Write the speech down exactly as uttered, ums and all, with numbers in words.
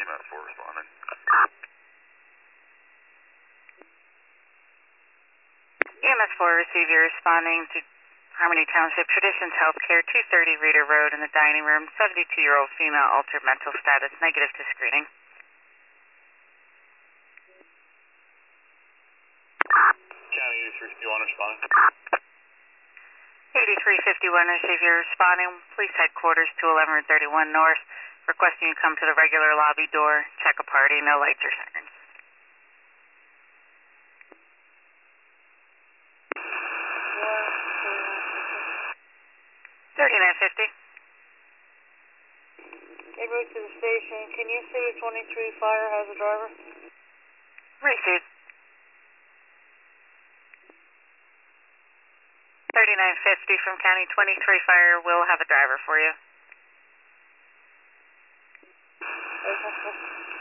M S four responding. E M S four receiver responding to Harmony Township Traditions Healthcare, two thirty Reader Road in the dining room, seventy-two-year-old female, altered mental status, negative to screening. County eighty-three fifty-one responding. eighty-three fifty-one receiver responding, police headquarters to eleven thirty-one North, requesting you come to the regular lobby door, check a party, no lights or sirens. thirty-nine fifty. En route to the station, can you see if twenty-three Fire has a driver? Received. thirty-nine fifty from County twenty-three Fire will have a driver for you. Okay.